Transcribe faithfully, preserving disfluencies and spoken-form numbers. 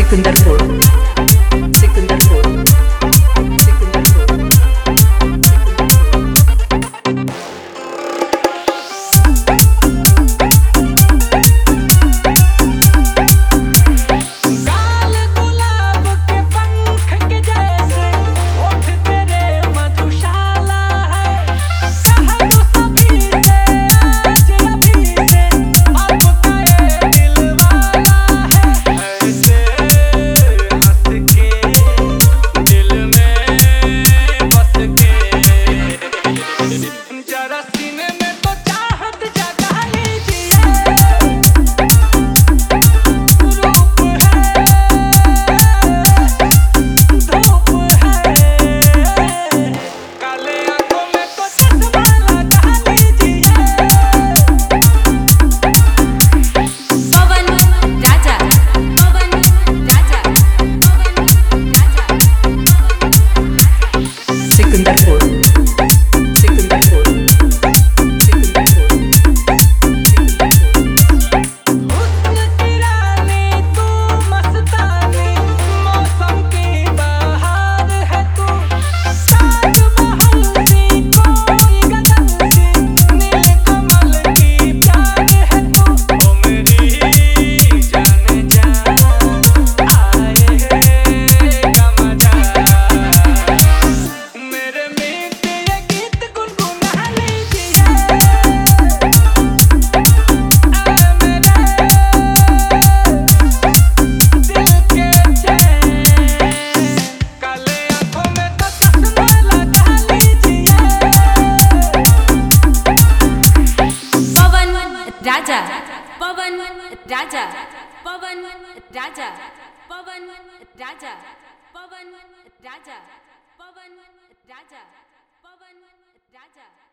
सिकंदरपुर सिकंदरपुर सिकंदरपुर सिकंदरपुर हुस्न की रानी तू मस्तानी मौसम की बहार है तू ताजमहल सी कोई गगन सी नील कमल की प्यार है तू ओ मेरी जान जा आए है गमजा मेरे मीठे ये गीत गुनगुना लीजिए आ मेरे दिल के चैन काले आँखों में तो चश्मा लगा लीजिए पवन राजा पवन राजा पवन राजा पवन राजा पवन राजा पवन राजा पवन राजा